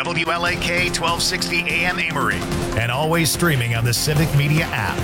WLAK 1260 AM Amory. And always streaming on the Civic Media app.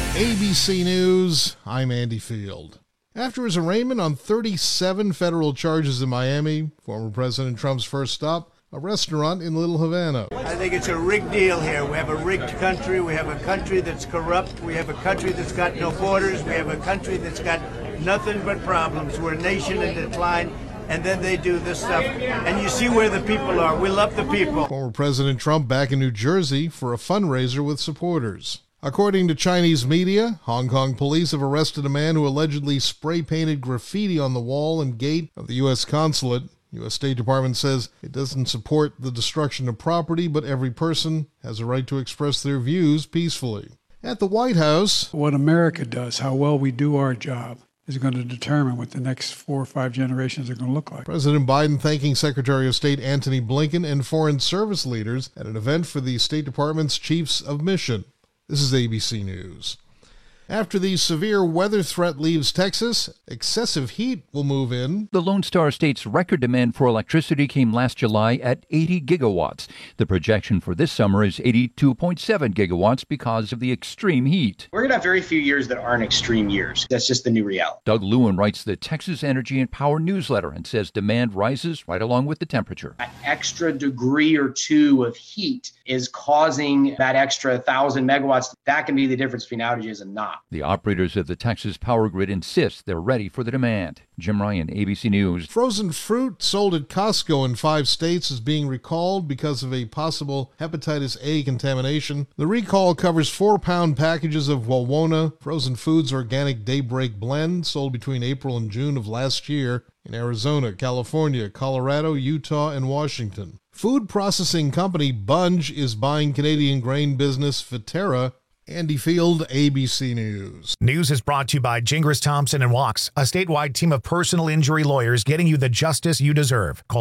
ABC News, I'm Andy Field. After his arraignment on 37 federal charges in Miami, former President Trump's first stop, a restaurant in Little Havana. I think it's a rigged deal here. We have a rigged country. We have a country that's corrupt. We have a country that's got no borders. We have a country that's got nothing but problems. We're a nation in decline. And then they do this stuff. And you see where the people are. We love the people. Former President Trump back in New Jersey for a fundraiser with supporters. According to Chinese media, Hong Kong police have arrested a man who allegedly spray-painted graffiti on the wall and gate of the U.S. consulate. U.S. State Department says it doesn't support the destruction of property, but every person has a right to express their views peacefully. At the White House, what America does, how well we do our job, is going to determine what the next 4 or 5 generations are going to look like. President Biden thanking Secretary of State Antony Blinken and Foreign Service leaders at an event for the State Department's Chiefs of Mission. This is ABC News. After the severe weather threat leaves Texas, excessive heat will move in. The Lone Star State's record demand for electricity came last July at 80 gigawatts. The projection for this summer is 82.7 gigawatts because of the extreme heat. We're going to have very few years that aren't extreme years. That's just the new reality. Doug Lewin writes the Texas Energy and Power newsletter and says demand rises right along with the temperature. An extra degree or two of heat is causing that extra 1,000 megawatts. That can be the difference between outages and not. The operators of the Texas power grid insist they're ready for the demand. Jim Ryan, ABC News. Frozen fruit sold at Costco in 5 states is being recalled because of a possible hepatitis A contamination. The recall covers 4-pound packages of Wawona Frozen Foods Organic Daybreak Blend sold between April and June of last year in Arizona, California, Colorado, Utah, and Washington. Food processing company Bunge is buying Canadian grain business Viterra. Andy Field, ABC News. News is brought to you by Gingras Thompson and Wachs, a statewide team of personal injury lawyers getting you the justice you deserve. Call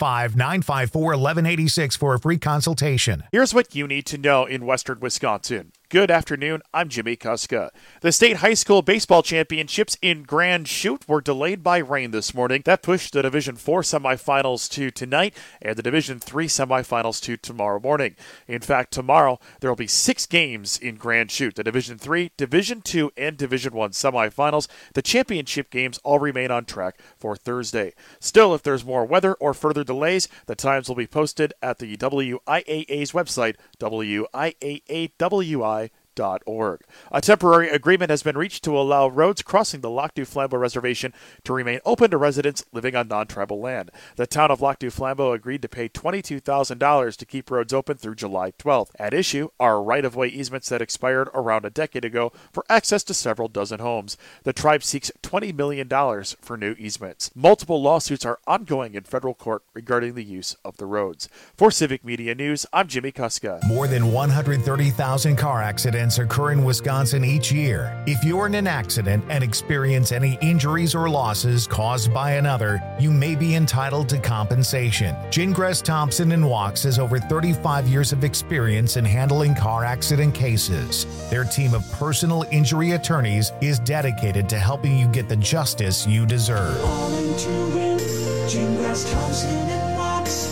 855-954-1186 for a free consultation. Here's what you need to know in Western Wisconsin. Good afternoon, I'm Jimmy Kuska. The state high school baseball championships in Grand Chute were delayed by rain this morning. That pushed the Division 4 semifinals to tonight and the Division 3 semifinals to tomorrow morning. In fact, tomorrow there will be 6 games in Grand Chute. The Division 3, Division 2, and Division 1 semifinals. The championship games all remain on track for Thursday. Still, if there's more weather or further delays, the times will be posted at the WIAA's website, WIAAWI.org. A temporary agreement has been reached to allow roads crossing the Lac du Flambeau Reservation to remain open to residents living on non-tribal land. The town of Lac du Flambeau agreed to pay $22,000 to keep roads open through July 12th. At issue are right-of-way easements that expired around a decade ago for access to several dozen homes. The tribe seeks $20 million for new easements. Multiple lawsuits are ongoing in federal court regarding the use of the roads. For Civic Media News, I'm Jimmy Kuska. More than 130,000 car accidents occur in Wisconsin each year. If you're in an accident and experience any injuries or losses caused by another, you may be entitled to compensation. Gingras Thompson and Wachs has over 35 years of experience in handling car accident cases. Their team of personal injury attorneys is dedicated to helping you get the justice you deserve. Gingras Thompson and Wachs,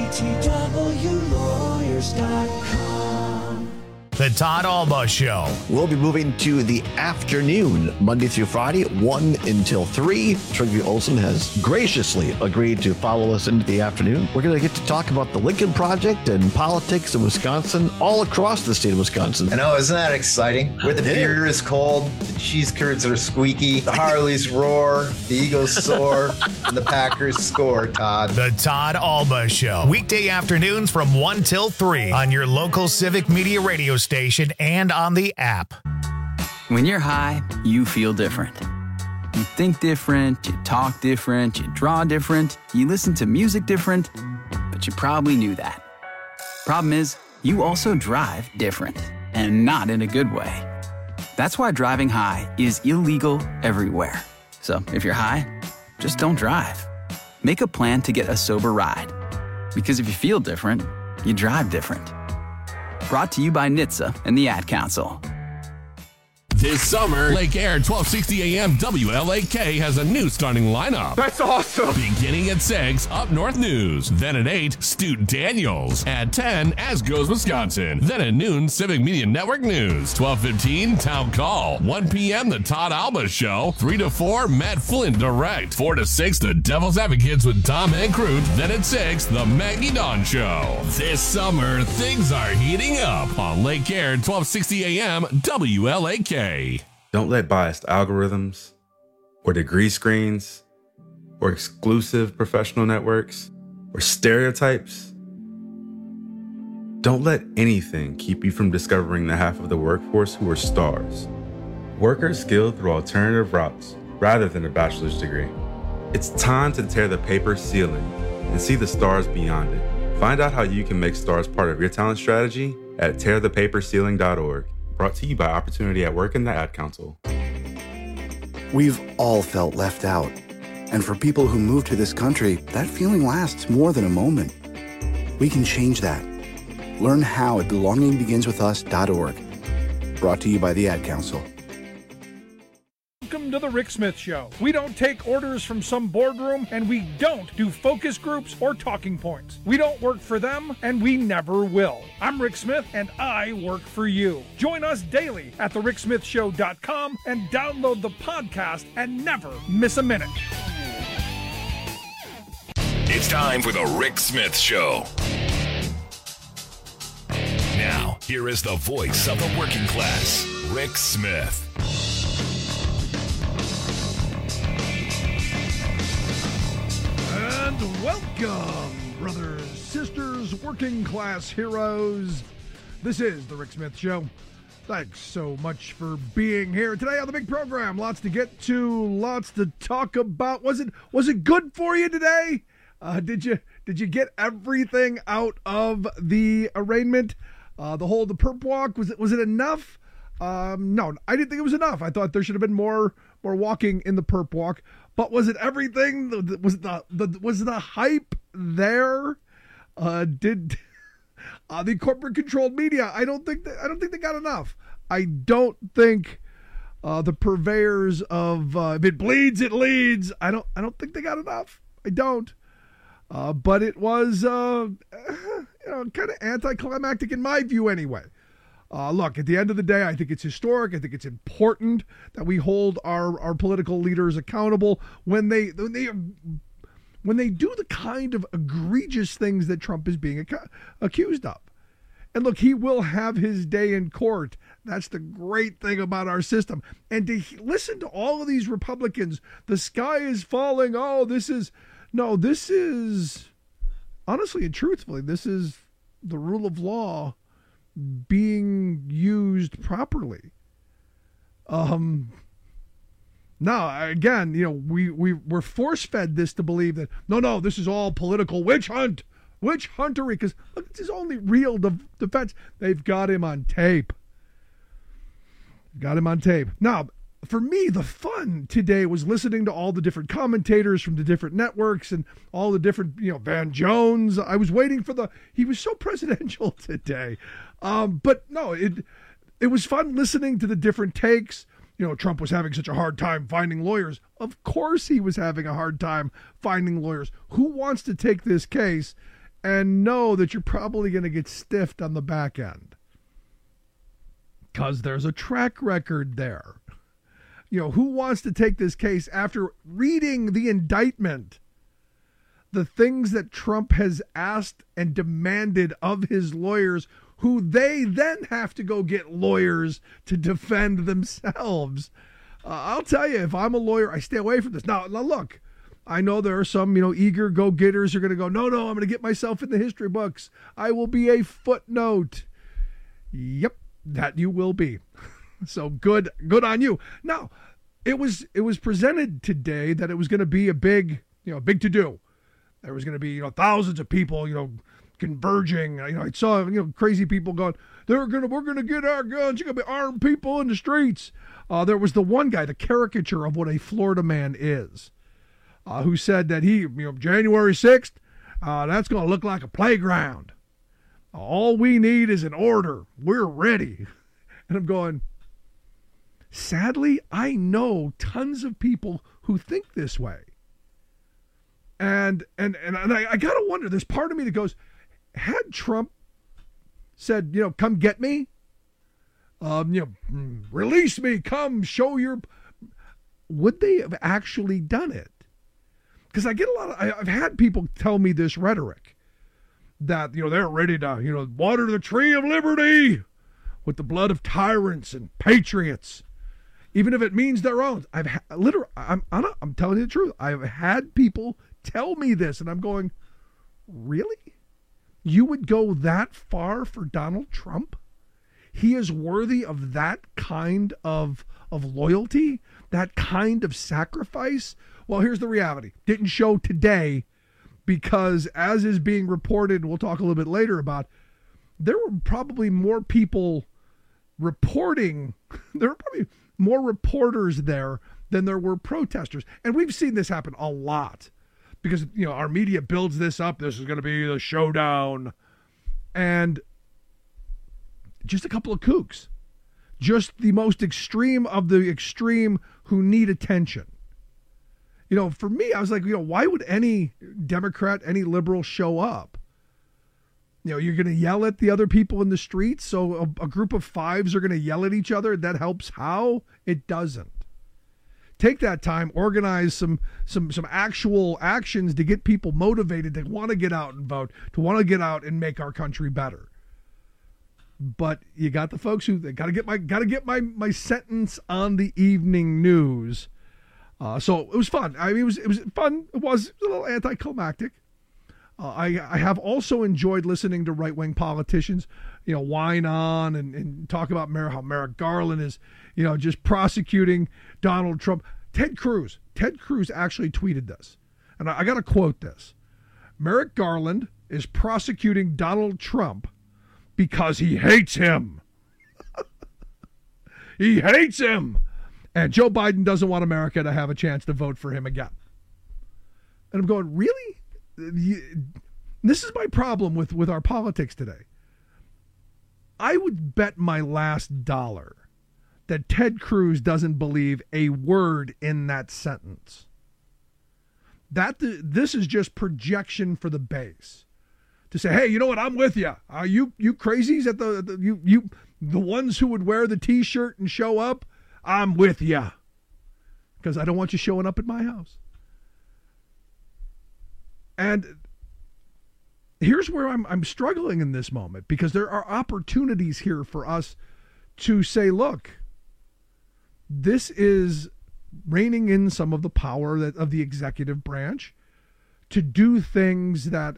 GTWlawyers.com. The Todd Alba Show. We'll be moving to the afternoon, Monday through Friday, 1 until 3. Trygve Olsen has graciously agreed to follow us into the afternoon. We're going to get to talk about the Lincoln Project and politics in Wisconsin, all across the state of Wisconsin. I know, isn't that exciting? Where the beer is cold, the cheese curds are squeaky, the Harleys roar, the Eagles soar, and the Packers score, Todd. The Todd Alba Show. Weekday afternoons from 1 till 3 on your local Civic Media radio station and on the app. When you're high, you feel different. You think different, you talk different, you draw different, you listen to music different, but you probably knew that. Problem is, you also drive different, and not in a good way. That's why driving high is illegal everywhere. So if you're high, just don't drive. Make a plan to get a sober ride. Because if you feel different, you drive different. Brought to you by NHTSA and the Ad Council. This summer, Lake Air 1260 AM WLAK has a new starting lineup. That's awesome. Beginning at 6, Up North News. Then at 8, Stu Daniels. At 10, As Goes Wisconsin. Then at noon, Civic Media Network News. 12:15, Town Call. 1 p.m., The Todd Alba Show. 3 to 4, Matt Flynn Direct. 4 to 6, The Devil's Advocates with Tom Hankroot. Then at 6, The Maggie Dawn Show. This summer, things are heating up on Lake Air 1260 AM WLAK. Don't let biased algorithms or degree screens or exclusive professional networks or stereotypes, don't let anything keep you from discovering the half of the workforce who are stars. Workers skilled through alternative routes rather than a bachelor's degree. It's time to tear the paper ceiling and see the stars beyond it. Find out how you can make stars part of your talent strategy at tearthepaperceiling.org. Brought to you by Opportunity at Work and the Ad Council. We've all felt left out. And for people who move to this country, that feeling lasts more than a moment. We can change that. Learn how at belongingbeginswithus.org. Brought to you by the Ad Council. Welcome to the Rick Smith Show. We don't take orders from some boardroom, and we don't do focus groups or talking points. We don't work for them, and we never will. I'm Rick Smith, and I work for you. Join us daily at thericksmithshow.com and download the podcast and never miss a minute. It's time for the Rick Smith Show. Now, here is the voice of the working class, Rick Smith. And welcome, brothers, sisters, working class heroes. This is the Rick Smith Show. Thanks so much for being here today on the big program. Lots to get to, lots to talk about. Was it good for you today? Did you get everything out of the arraignment? The perp walk, was it enough? No, I didn't think it was enough. I thought there should have been more walking in the perp walk. But was it everything? Was the hype there? Did the corporate controlled media? I don't think they got enough. I don't think the purveyors of if it bleeds, it leads. I don't think they got enough. I don't. But it was kind of anticlimactic in my view anyway. Look, at the end of the day, I think it's historic. I think it's important that we hold our political leaders accountable when they do the kind of egregious things that Trump is being accused of. And look, he will have his day in court. That's the great thing about our system. And to listen to all of these Republicans, the sky is falling. Oh, this is honestly and truthfully, this is the rule of law being used properly. Now again, we're force-fed this to believe that no, this is all political witch huntery, because look, it's his only real defense. They've got him on tape. Now, for me, the fun today was listening to all the different commentators from the different networks and all the different, Van Jones. I was waiting for he was so presidential today. But no, it was fun listening to the different takes. Trump was having such a hard time finding lawyers. Of course he was having a hard time finding lawyers. Who wants to take this case and know that you're probably going to get stiffed on the back end? Because there's a track record there. Who wants to take this case after reading the indictment, the things that Trump has asked and demanded of his lawyers, who they then have to go get lawyers to defend themselves? I'll tell you, if I'm a lawyer, I stay away from this. Now look, I know there are some, eager go-getters who are going to go, no, I'm going to get myself in the history books. I will be a footnote. Yep, that you will be. So good on you. Now, it was presented today that it was going to be a big to-do. There was going to be, thousands of people, converging. I saw, crazy people going, we're going to get our guns. You're going to be armed people in the streets. There was the one guy, the caricature of what a Florida man is, who said that January 6th, that's going to look like a playground. All we need is an order. We're ready. And I'm going, sadly, I know tons of people who think this way. And I got to wonder, there's part of me that goes, had Trump said, come get me, release me, come show your, would they have actually done it? Because I get I've had people tell me this rhetoric that, they're ready to, water the tree of liberty with the blood of tyrants and patriots, even if it means their own. I'm telling you the truth. I've had people tell me this, and I'm going, really? You would go that far for Donald Trump? He is worthy of that kind of loyalty, that kind of sacrifice? Well, here's the reality. Didn't show today because, as is being reported, we'll talk a little bit later about, there were probably more people reporting. There were probably more reporters there than there were protesters. And we've seen this happen a lot because, our media builds this up. This is going to be the showdown. And just a couple of kooks. Just the most extreme of the extreme who need attention. For me, I was like, why would any Democrat, any liberal show up? You're going to yell at the other people in the streets, so a group of fives are going to yell at each other. That helps how? It doesn't. Take that time, organize some actual actions to get people motivated to want to get out and vote, to want to get out and make our country better. But you got the folks who got to get my sentence on the evening news. So it was fun. I mean, it was fun. It was a little anticlimactic. I have also enjoyed listening to right-wing politicians, whine on and talk about how Merrick Garland is, just prosecuting Donald Trump. Ted Cruz actually tweeted this, and I got to quote this. Merrick Garland is prosecuting Donald Trump because he hates him. He hates him. And Joe Biden doesn't want America to have a chance to vote for him again. And I'm going, really? This is my problem with our politics today. I would bet my last dollar that Ted Cruz doesn't believe a word in that sentence. This is just projection for the base. To say, hey, you know what? I'm with you. You crazies at the ones who would wear the T-shirt and show up. I'm with you, because I don't want you showing up at my house. And here's where I'm struggling in this moment, because there are opportunities here for us to say, look, this is reining in some of the power of the executive branch to do things that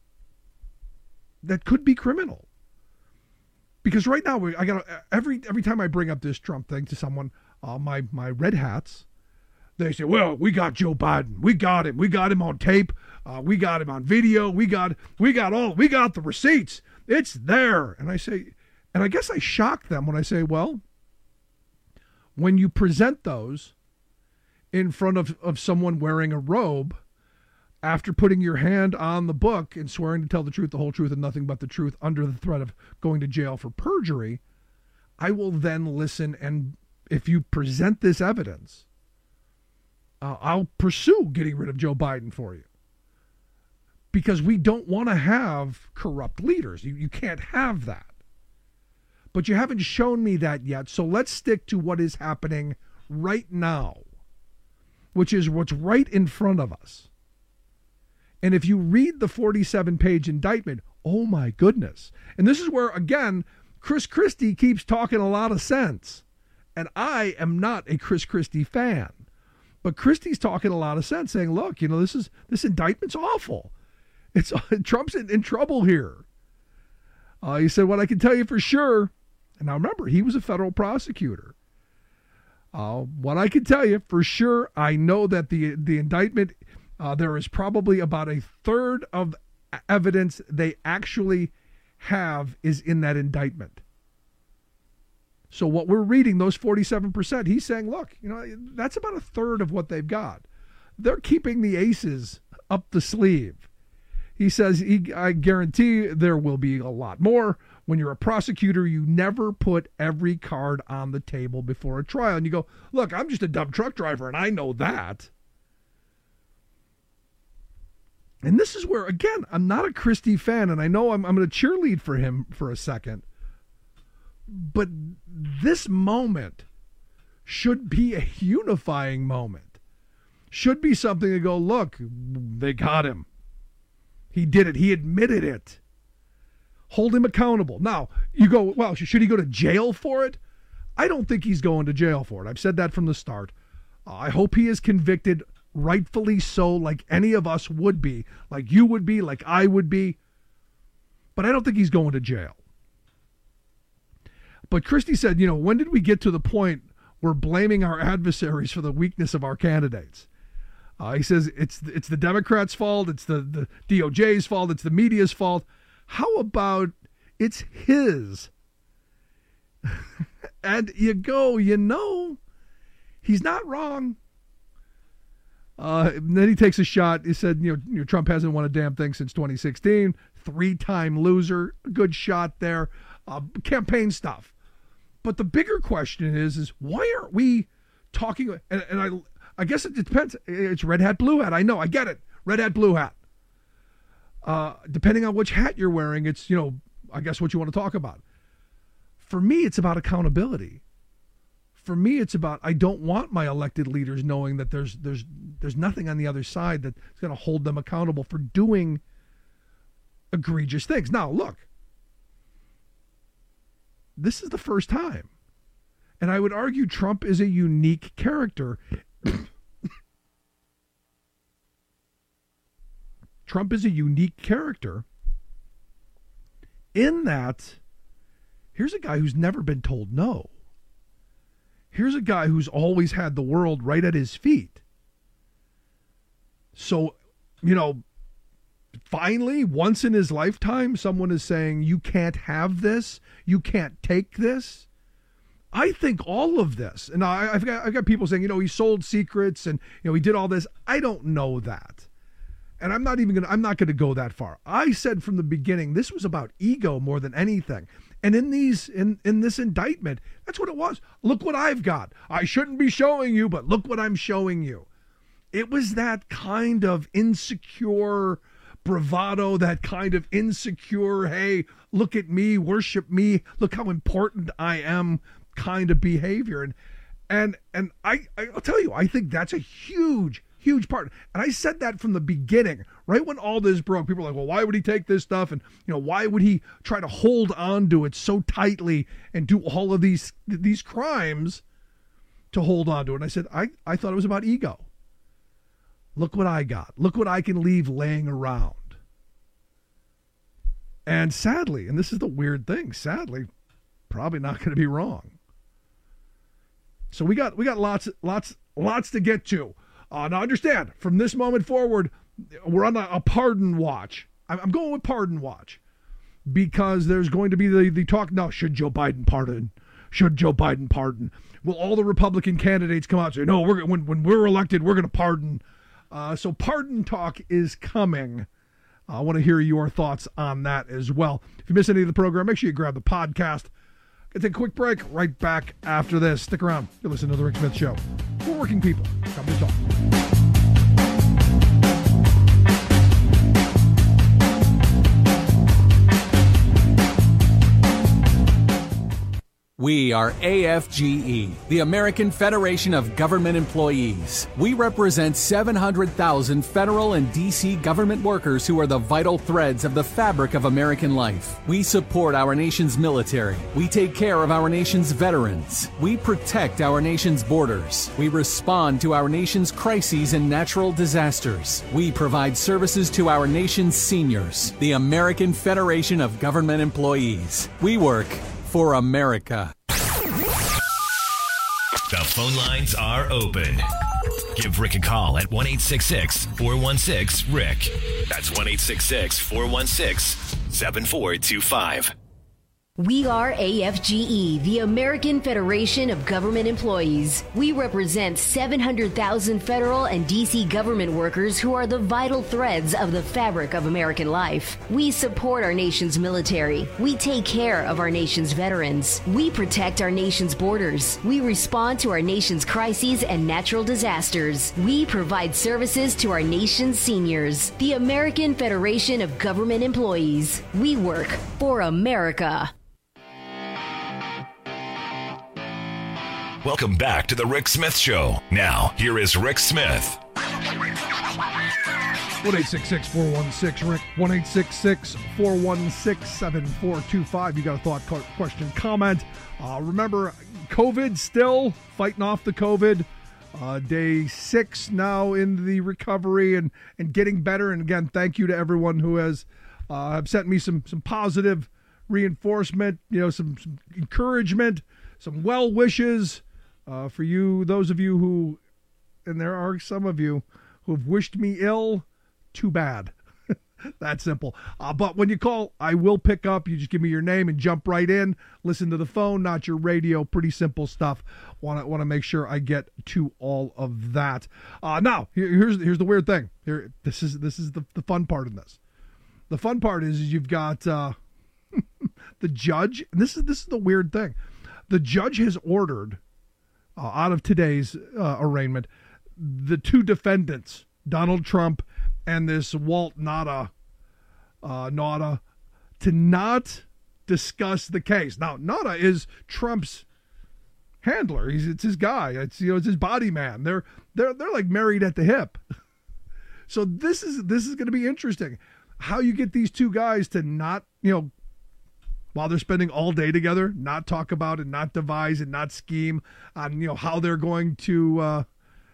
could be criminal. Because right now, I got every time I bring up this Trump thing to someone, my red hats, they say, "Well, we got Joe Biden, we got him on tape, we got him on video, we got the receipts, it's there." And I say, and I guess I shock them when I say, well, when you present those in front of someone wearing a robe, after putting your hand on the book and swearing to tell the truth, the whole truth, and nothing but the truth under the threat of going to jail for perjury, I will then listen, and if you present this evidence, I'll pursue getting rid of Joe Biden for you. Because we don't want to have corrupt leaders. You can't have that. But you haven't shown me that yet, so let's stick to what is happening right now, which is what's right in front of us. And if you read the 47-page indictment, oh my goodness. And this is where, again, Chris Christie keeps talking a lot of sense. And I am not a Chris Christie fan. But Christie's talking a lot of sense, saying, look, this indictment's awful. Trump's in trouble here. He said, what I can tell you for sure, and now remember, he was a federal prosecutor. What I can tell you for sure, I know that the indictment, there is probably about a third of evidence they actually have is in that indictment. So what we're reading, those 47%, he's saying, look, that's about a third of what they've got. They're keeping the aces up the sleeve. He says, I guarantee there will be a lot more. when you're a prosecutor, you never put every card on the table before a trial. And you go, look, I'm just a dumb truck driver, and I know that. And this is where, again, I'm not a Christie fan, and I know I'm going to cheerlead for him for a second. But this moment should be a unifying moment. Should be something to go, look, they got him. He did it. He admitted it. Hold him accountable. Now, you go, well, should he go to jail for it? I don't think he's going to jail for it. I've said that from the start. I hope he is convicted, rightfully so, like any of us would be, like you would be, like I would be. But I don't think he's going to jail. But Christie said, when did we get to the point where blaming our adversaries for the weakness of our candidates? He says it's the Democrats' fault, it's the DOJ's fault, it's the media's fault. How about it's his? And you go, he's not wrong. And then he takes a shot. He said, Trump hasn't won a damn thing since 2016. 3-time loser. Good shot there. Campaign stuff. But the bigger question is why aren't we talking? And I guess it depends. It's red hat, blue hat. I know. I get it. Red hat, blue hat. Depending on which hat you're wearing, it's, I guess what you want to talk about. For me, it's about accountability. For me, it's about, I don't want my elected leaders knowing that there's nothing on the other side that's going to hold them accountable for doing egregious things. Now, look, this is the first time. And I would argue Trump is a unique character. Trump is a unique character in that here's a guy who's never been told no. Here's a guy who's always had the world right at his feet. So, finally, once in his lifetime, someone is saying, you can't have this, you can't take this. I think all of this, and I've got people saying, he sold secrets and, he did all this. I don't know that. And I'm not going to go that far. I said from the beginning, this was about ego more than anything. And in this indictment, that's what it was. Look what I've got. I shouldn't be showing you, but look what I'm showing you. It was that kind of insecure bravado, that kind of insecure, hey, look at me, worship me, look how important I am kind of behavior. And I'll tell you, I think that's a huge part. And I said that from the beginning, right when all this broke. People were like, well, why would he take this stuff? And, why would he try to hold on to it so tightly and do all of these crimes to hold on to it? And I said, I thought it was about ego. Look what I got. Look what I can leave laying around. And sadly, and this is the weird thing, sadly, probably not going to be wrong. So we got lots to get to. Now understand, from this moment forward, we're on a pardon watch. I'm going with pardon watch because there's going to be the talk. Now, should Joe Biden pardon? Should Joe Biden pardon? Will all the Republican candidates come out and say, no, when we're elected, we're going to pardon? So pardon talk is coming. I want to hear your thoughts on that as well. If you miss any of the program, make sure you grab the podcast. Take a quick break. Right back after this. Stick around. You're listening to The Rick Smith Show. For working people. Company talk. We are AFGE, the American Federation of Government Employees. We represent 700,000 federal and D.C. government workers who are the vital threads of the fabric of American life. We support our nation's military. We take care of our nation's veterans. We protect our nation's borders. We respond to our nation's crises and natural disasters. We provide services to our nation's seniors. The American Federation of Government Employees. We work for America. The phone lines are open. Give Rick a call at 1-866-416-RICK. That's 1-866-416-7425. We are AFGE, the American Federation of Government Employees. We represent 700,000 federal and D.C. government workers who are the vital threads of the fabric of American life. We support our nation's military. We take care of our nation's veterans. We protect our nation's borders. We respond to our nation's crises and natural disasters. We provide services to our nation's seniors. The American Federation of Government Employees. We work for America. Welcome back to the Rick Smith Show. Now, here is Rick Smith. 1-866-416-RICK, 1-866-416-7425. You got a thought, question, comment. Remember, COVID still, fighting off the COVID. Day 6 now in the recovery and getting better. And again, thank you to everyone who has have sent me some positive reinforcement, some encouragement, some well wishes. For you, those of you who, and there are some of you who have wished me ill, too bad. That simple. But when you call, I will pick up. You just give me your name and jump right in. Listen to the phone, not your radio. Pretty simple stuff. Want to make sure I get to all of that. Now, here's the weird thing. This is the fun part of this. The fun part is you've got the judge, and this is the weird thing. The judge has ordered, out of today's arraignment, the two defendants, Donald Trump and this Walt Nauta, to not discuss the case. Now, Nauta is Trump's handler. It's his guy. It's his body man. They're like married at the hip. So this is going to be interesting. How you get these two guys to not, while they're spending all day together, not talk about and not devise and not scheme on, how they're going to,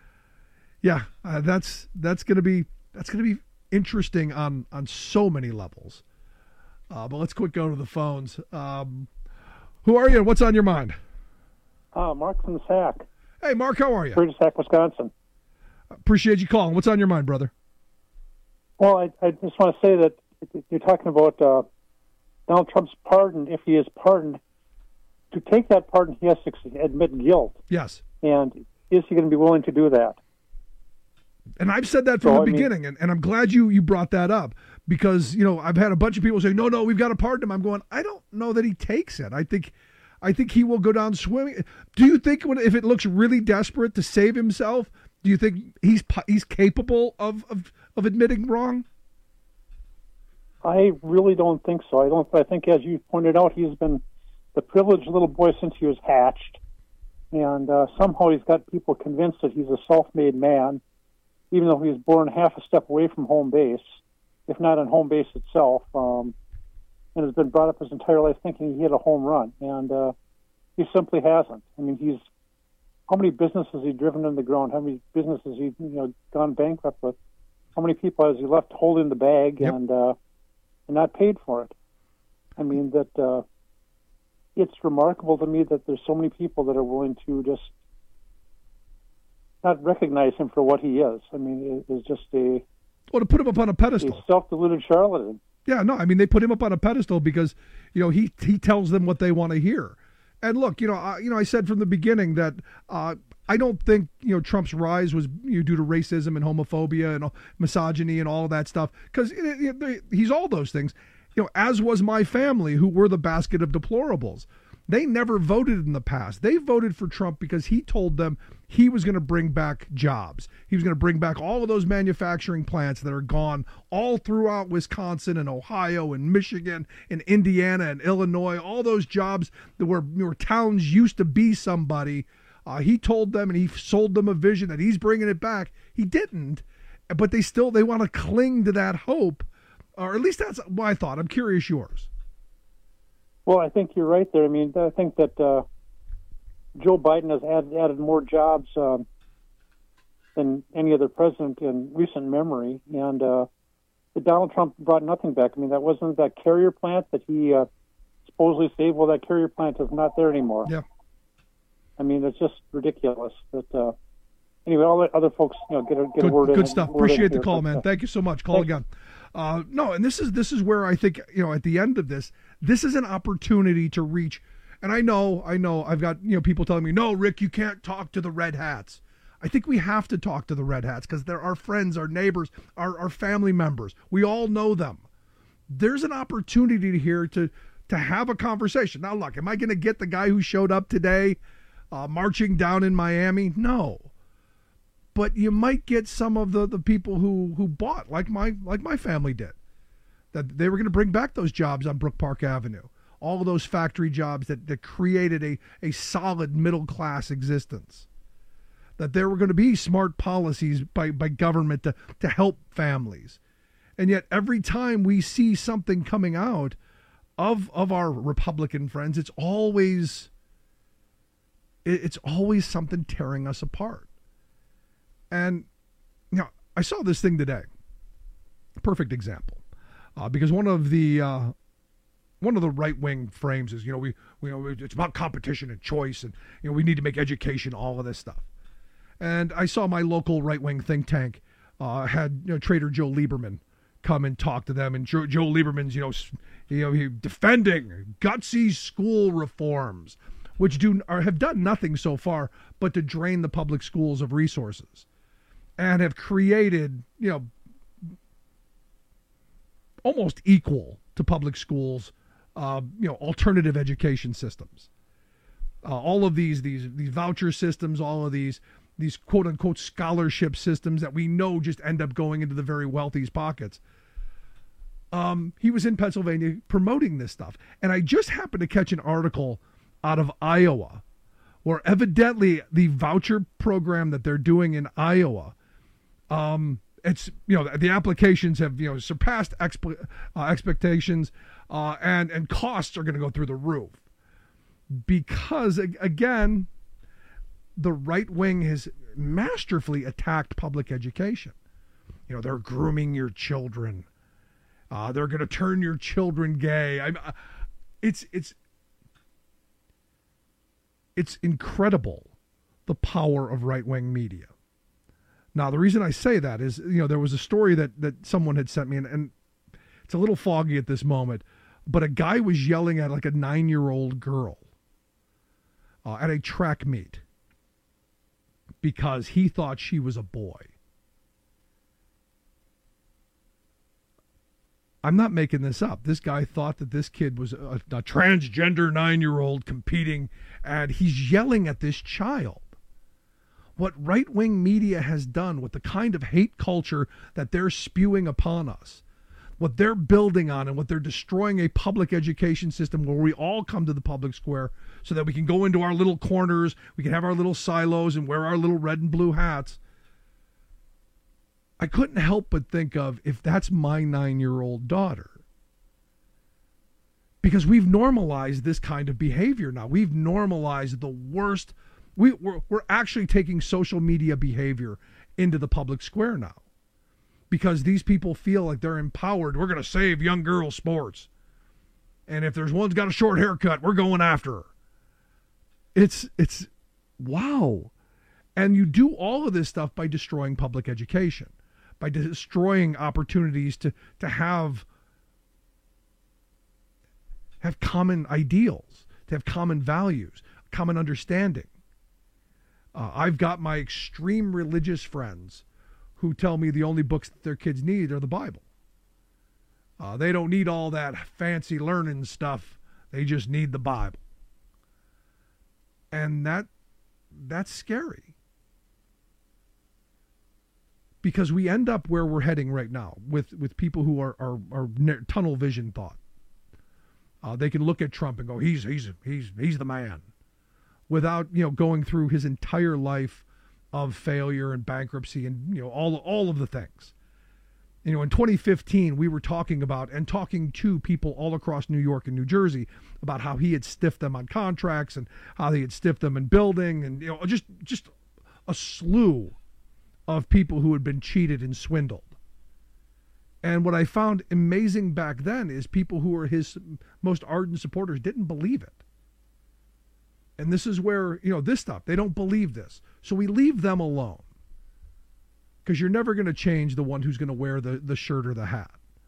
that's going to be interesting on so many levels. But let's quick go to the phones. Who are you? What's on your mind? Mark from the Sac. Hey, Mark, how are you? Curtis Sac, Wisconsin. Appreciate you calling. What's on your mind, brother? Well, I just want to say that you're talking about Donald Trump's pardon. If he is pardoned, to take that pardon, he has to admit guilt. Yes. And is he going to be willing to do that? And I've said that from the beginning, and I'm glad you brought that up because, I've had a bunch of people say, no, we've got to pardon him. I'm going, I don't know that he takes it. I think he will go down swimming. Do you think if it looks really desperate to save himself, do you think he's capable of admitting wrong? I really don't think so. I think, as you pointed out, he's been the privileged little boy since he was hatched, and somehow he's got people convinced that he's a self-made man, even though he was born half a step away from home base, if not on home base itself, and has been brought up his entire life thinking he hit a home run, and he simply hasn't. I mean, how many businesses has he driven in the ground? How many businesses has he gone bankrupt with? How many people has he left holding the bag and not paid for it? I mean, that it's remarkable to me that there's so many people that are willing to just not recognize him for what he is. I mean, it is just to put him up on a pedestal. A self-deluded charlatan. Yeah, no, I mean, they put him up on a pedestal because, he tells them what they want to hear. And look, I said from the beginning that I don't think, Trump's rise was due to racism and homophobia and misogyny and all of that stuff, because he's all those things, as was my family, who were the basket of deplorables. They never voted in the past. They voted for Trump because he told them he was going to bring back jobs. He was going to bring back all of those manufacturing plants that are gone all throughout Wisconsin and Ohio and Michigan and Indiana and Illinois, all those jobs that were towns used to be somebody. He told them and he sold them a vision that he's bringing it back. He didn't, but they want to cling to that hope, or at least that's my thought. I'm curious yours. Well, I think you're right there. I mean, I think that Joe Biden has added more jobs than any other president in recent memory, and Donald Trump brought nothing back. I mean, that wasn't that carrier plant that he supposedly saved. Well, that carrier plant is not there anymore. Yeah. I mean, it's just ridiculous. But anyway, all the other folks, get a word in. Good stuff. Appreciate the call, man. Thank you so much. Call again. No, and this is where I think, at the end of this is an opportunity to reach. And I know, I've got, people telling me, no, Rick, you can't talk to the red hats. I think we have to talk to the red hats because they're our friends, our neighbors, our family members. We all know them. There's an opportunity here to have a conversation. Now, look, am I going to get the guy who showed up today marching down in Miami? No. But you might get some of the people who bought, like my family did, that they were going to bring back those jobs on Brook Park Avenue. All of those factory jobs that created a solid middle-class existence. That there were going to be smart policies by government to help families. And yet every time we see something coming out of our Republican friends, it's always something tearing us apart. And I saw this thing today. Perfect example, because one of the right-wing frames is we it's about competition and choice, and we need to make education, all of this stuff. And I saw my local right-wing think tank had Trader Joe Lieberman come and talk to them, and Joe Lieberman's defending gutsy school reforms, which have done nothing so far but to drain the public schools of resources, and have created almost equal to public schools alternative education systems. All of these voucher systems, all of these quote unquote scholarship systems that we know just end up going into the very wealthy's pockets. He was in Pennsylvania promoting this stuff. And I just happened to catch an article out of Iowa where evidently the voucher program that they're doing in Iowa, it's, the applications have, surpassed expectations, and costs are going to go through the roof. Because, again, the right wing has masterfully attacked public education. They're grooming your children. They're going to turn your children gay. It's incredible, the power of right-wing media. Now, the reason I say that is, there was a story that someone had sent me, and it's a little foggy at this moment, but a guy was yelling at like a 9-year-old girl at a track meet because he thought she was a boy. I'm not making this up. This guy thought that this kid was a transgender 9-year-old competing, and he's yelling at this child. What right-wing media has done with the kind of hate culture that they're spewing upon us, what they're building on, and what they're destroying a public education system where we all come to the public square so that we can go into our little corners, we can have our little silos and wear our little red and blue hats. I couldn't help but think of if that's my 9-year-old daughter. Because we've normalized this kind of behavior now. We've normalized the worst. We're actually taking social media behavior into the public square now. Because these people feel like they're empowered. We're going to save young girl sports. And if there's one's got a short haircut, we're going after her. It's wow. And you do all of this stuff by destroying public education, by destroying opportunities to have common ideals, to have common values, common understanding. I've got my extreme religious friends who tell me the only books that their kids need are the Bible. They don't need all that fancy learning stuff. They just need the Bible. And that's scary. Because we end up where we're heading right now with people who are tunnel vision thought. They can look at Trump and go, he's the man, without going through his entire life of failure and bankruptcy and all of the things. In 2015 we were talking to people all across New York and New Jersey about how he had stiffed them on contracts and how he had stiffed them in building, and just a slew of people who had been cheated and swindled. And what I found amazing back then is people who were his most ardent supporters didn't believe it. And this is where, this stuff, they don't believe this. So we leave them alone. Because you're never going to change the one who's going to wear the shirt or the hat.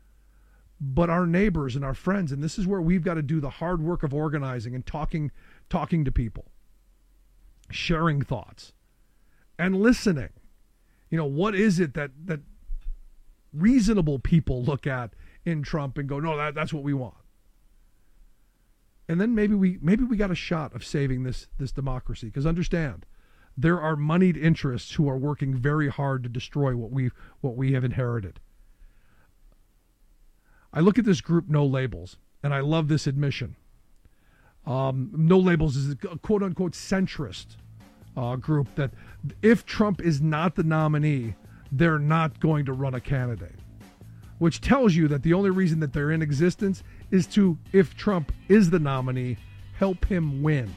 but our neighbors and our friends. And this is where we've got to do the hard work of organizing and talking to people, sharing thoughts, and listening. What is it that reasonable people look at in Trump and go, no, that's what we want. And then maybe we got a shot of saving this democracy. Because understand, there are moneyed interests who are working very hard to destroy what we have inherited. I look at this group, No Labels, and I love this admission. No Labels is a quote-unquote centrist group that if Trump is not the nominee, they're not going to run a candidate, which tells you that the only reason that they're in existence is to, if Trump is the nominee, help him win.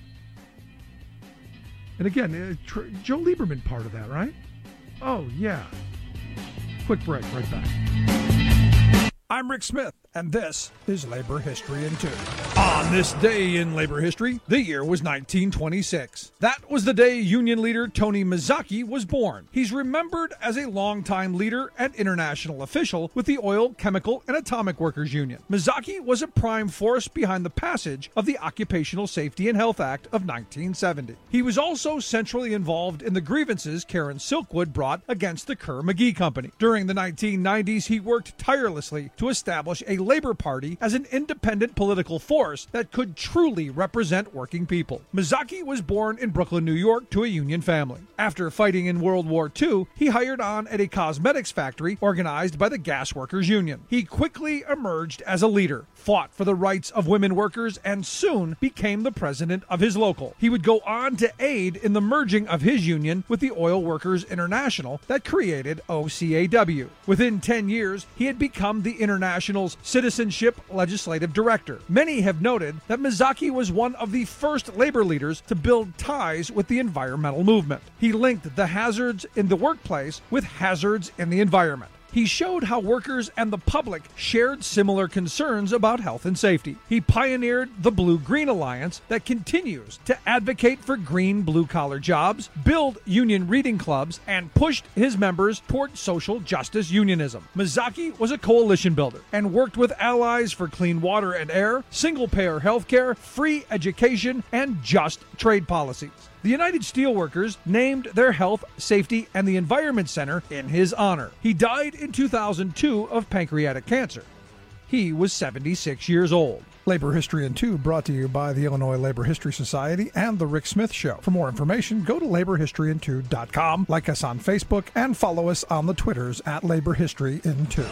And again, Joe Lieberman part of that, right? Oh, yeah. Quick break, right back. I'm Rick Smith, and this is Labor History in 2. On this day in labor history, the year was 1926. That was the day union leader Tony Mazzocchi was born. He's remembered as a longtime leader and international official with the Oil, Chemical, and Atomic Workers Union. Mazzocchi was a prime force behind the passage of the Occupational Safety and Health Act of 1970. He was also centrally involved in the grievances Karen Silkwood brought against the Kerr-McGee Company. During the 1990s, he worked tirelessly to establish a labor party as an independent political force that could truly represent working people. Mazzocchi was born in Brooklyn, New York, to a union family. After fighting in World War II, he hired on at a cosmetics factory organized by the Gas Workers Union. He quickly emerged as a leader, fought for the rights of women workers, and soon became the president of his local. He would go on to aid in the merging of his union with the Oil Workers International that created OCAW. Within 10 years, he had become the International's Citizenship Legislative Director. Many have noted that Mazzocchi was one of the first labor leaders to build ties with the environmental movement. He linked the hazards in the workplace with hazards in the environment. He showed how workers and the public shared similar concerns about health and safety. He pioneered the Blue-Green Alliance that continues to advocate for green blue-collar jobs, build union reading clubs, and pushed his members toward social justice unionism. Mazzocchi was a coalition builder and worked with allies for clean water and air, single-payer health care, free education, and just trade policies. The United Steelworkers named their Health, Safety, and the Environment Center in his honor. He died in 2002 of pancreatic cancer. He was 76 years old. Labor History in 2 brought to you by the Illinois Labor History Society and The Rick Smith Show. For more information, go to laborhistoryin2.com, like us on Facebook, and follow us on the Twitters at Labor History in 2.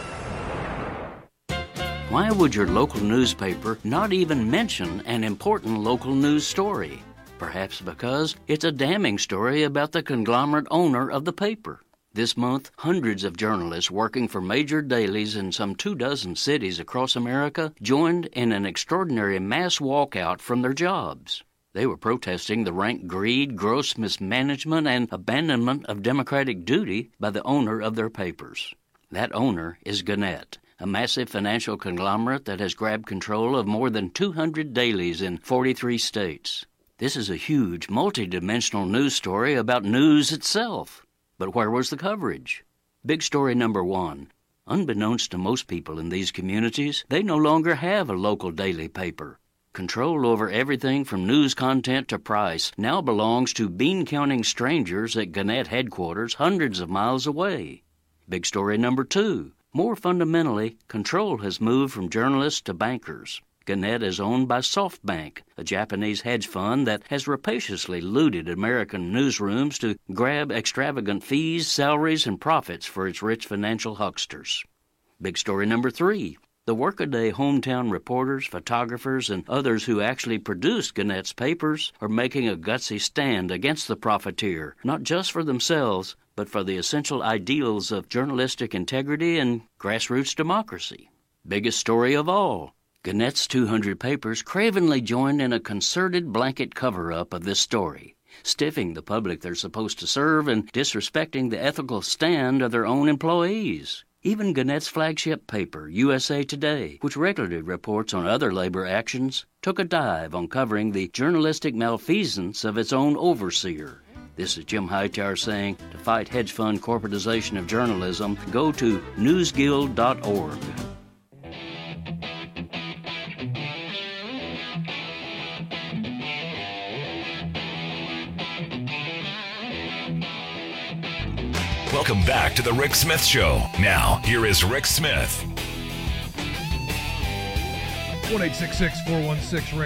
Why would your local newspaper not even mention an important local news story? Perhaps because it's a damning story about the conglomerate owner of the paper. This month, hundreds of journalists working for major dailies in some 24 cities across America joined in an extraordinary mass walkout from their jobs. They were protesting the rank greed, gross mismanagement, and abandonment of democratic duty by the owner of their papers. That owner is Gannett, a massive financial conglomerate that has grabbed control of more than 200 dailies in 43 states. This is a huge, multi-dimensional news story about news itself. But where was the coverage? Big story number 1. Unbeknownst to most people in these communities, they no longer have a local daily paper. Control over everything from news content to price now belongs to bean-counting strangers at Gannett headquarters hundreds of miles away. Big story number 2. More fundamentally, control has moved from journalists to bankers. Gannett is owned by SoftBank, a Japanese hedge fund that has rapaciously looted American newsrooms to grab extravagant fees, salaries, and profits for its rich financial hucksters. Big story number 3. The workaday hometown reporters, photographers, and others who actually produce Gannett's papers are making a gutsy stand against the profiteer, not just for themselves, but for the essential ideals of journalistic integrity and grassroots democracy. Biggest story of all. Gannett's 200 papers cravenly joined in a concerted blanket cover-up of this story, stiffing the public they're supposed to serve and disrespecting the ethical stand of their own employees. Even Gannett's flagship paper, USA Today, which regularly reports on other labor actions, took a dive on covering the journalistic malfeasance of its own overseer. This is Jim Hightower saying, to fight hedge fund corporatization of journalism, go to newsguild.org. Welcome back to the Rick Smith Show. Now, here is Rick Smith. 1-866-416-RICK,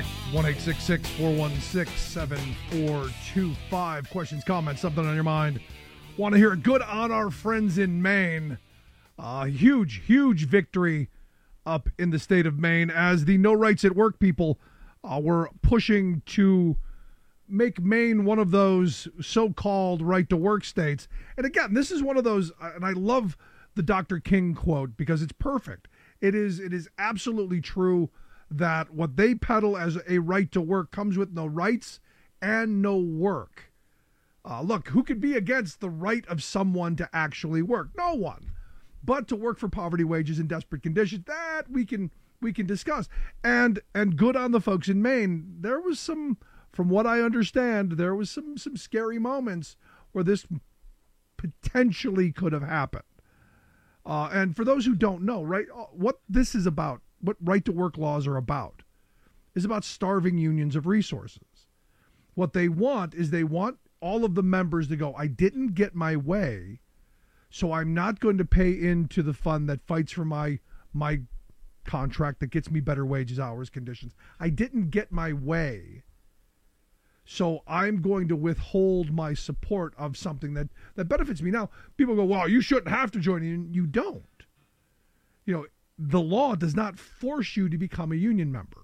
1-866-416-7425. Questions, comments, something on your mind. Want to hear it? Good on our friends in Maine. Huge victory up in the state of Maine as the No Rights at Work people were pushing to make Maine one of those so-called right-to-work states. And again, this is one of those, and I love the Dr. King quote because it's perfect. It is absolutely true that what they peddle as a right to work comes with no rights and no work. Look, who could be against the right of someone to actually work? No one. But to work for poverty wages in desperate conditions, that we can discuss. And good on the folks in Maine. There was some, from what I understand, there was some scary moments where this potentially could have happened. And for those who don't know, right, what this is about, what right-to-work laws are about, is about starving unions of resources. What they want is they want all of the members to go, I didn't get my way, so I'm not going to pay into the fund that fights for my contract that gets me better wages, hours, conditions. I didn't get my way, so I'm going to withhold my support of something that benefits me. Now, people go, well, you shouldn't have to join a union. You don't. You know, the law does not force you to become a union member.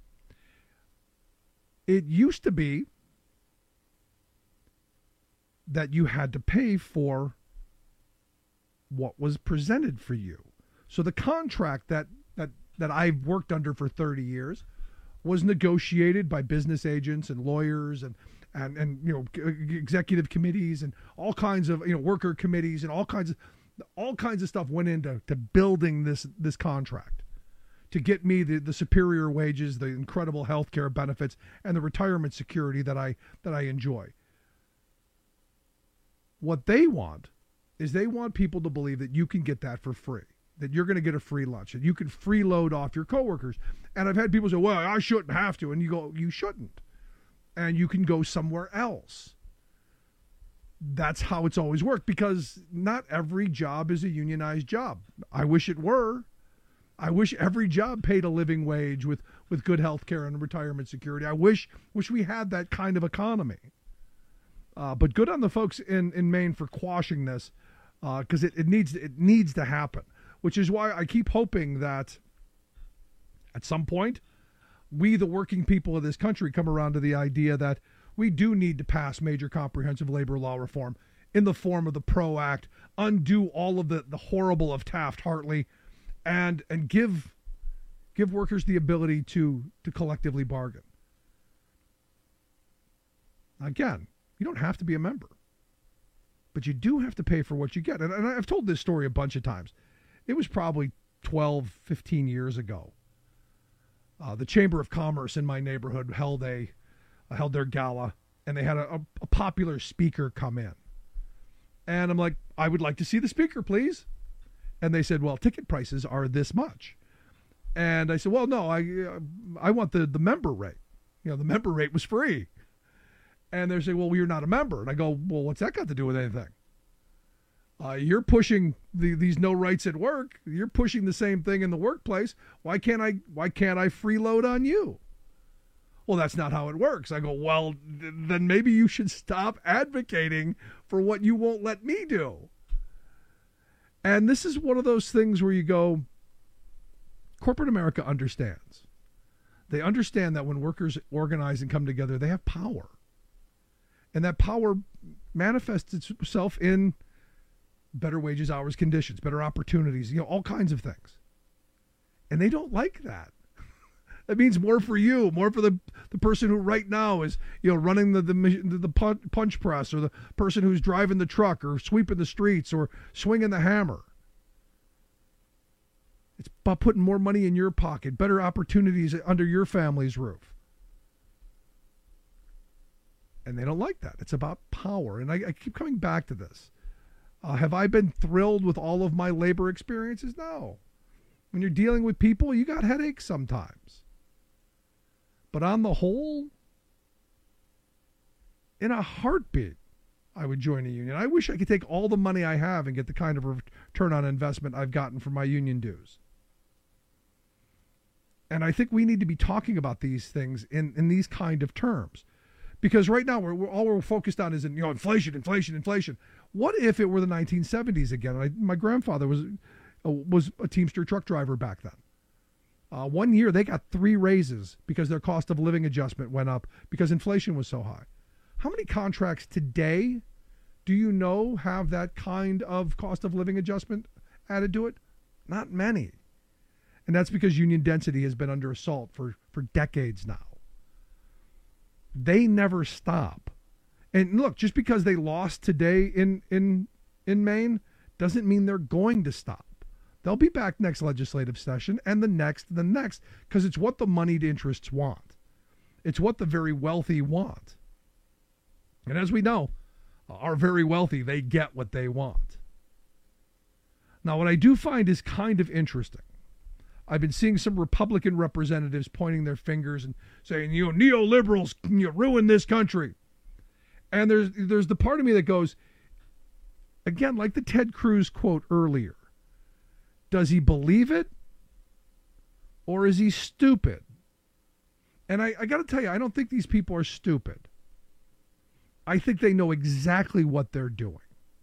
It used to be that you had to pay for what was presented for you. So the contract that I've worked under for 30 years was negotiated by business agents and lawyers and you know, executive committees and all kinds of, you know, worker committees and all kinds of stuff went into building this contract to get me the superior wages, the incredible health care benefits, and the retirement security that I enjoy. What they want is they want people to believe that you can get that for free, that you're going to get a free lunch, that you can freeload off your coworkers. And I've had people say, well, I shouldn't have to. And you go, you shouldn't. And you can go somewhere else. That's how it's always worked, because not every job is a unionized job. I wish it were. I wish every job paid a living wage with good health care and retirement security. I wish we had that kind of economy. But good on the folks in Maine for quashing this, because it needs to happen, which is why I keep hoping that at some point we, the working people of this country, come around to the idea that we do need to pass major comprehensive labor law reform in the form of the PRO Act, undo all of the horrible of Taft-Hartley, and give workers the ability to collectively bargain. Again, you don't have to be a member, but you do have to pay for what you get. And I've told this story a bunch of times. It was probably 12, 15 years ago. The Chamber of Commerce in my neighborhood held their gala, and they had a popular speaker come in. And I'm like, I would like to see the speaker, please. And they said, well, ticket prices are this much. And I said, well, no, I want the member rate. You know, the member rate was free. And they're saying, well, you're not a member. And I go, well, what's that got to do with anything? You're pushing these no rights at work. You're pushing the same thing in the workplace. Why can't I freeload on you? Well, that's not how it works. I go, well, then maybe you should stop advocating for what you won't let me do. And this is one of those things where you go, corporate America understands. They understand that when workers organize and come together, they have power. And that power manifests itself in better wages, hours, conditions, better opportunities, you know, all kinds of things. And they don't like that. That means more for you, more for the person who right now is, you know, running the punch press, or the person who's driving the truck, or sweeping the streets, or swinging the hammer. It's about putting more money in your pocket, better opportunities under your family's roof. And they don't like that. It's about power. And I keep coming back to this. Have I been thrilled with all of my labor experiences? No. When you're dealing with people, you got headaches sometimes. But on the whole, in a heartbeat, I would join a union. I wish I could take all the money I have and get the kind of return on investment I've gotten from my union dues. And I think we need to be talking about these things in these kind of terms. Because right now, all we're focused on is inflation. What if it were the 1970s again? My grandfather was a Teamster truck driver back then. 1 year, they got 3 raises because their cost of living adjustment went up because inflation was so high. How many contracts today do you know have that kind of cost of living adjustment added to it? Not many. And that's because union density has been under assault for decades now. They never stop. And look, just because they lost today in Maine doesn't mean they're going to stop. They'll be back next legislative session and the next, because it's what the moneyed interests want. It's what the very wealthy want. And as we know, our very wealthy, they get what they want. Now, what I do find is kind of interesting. I've been seeing some Republican representatives pointing their fingers and saying, neoliberals ruin this country. And there's the part of me that goes, again, like the Ted Cruz quote earlier, does he believe it or is he stupid? And I got to tell you, I don't think these people are stupid. I think they know exactly what they're doing.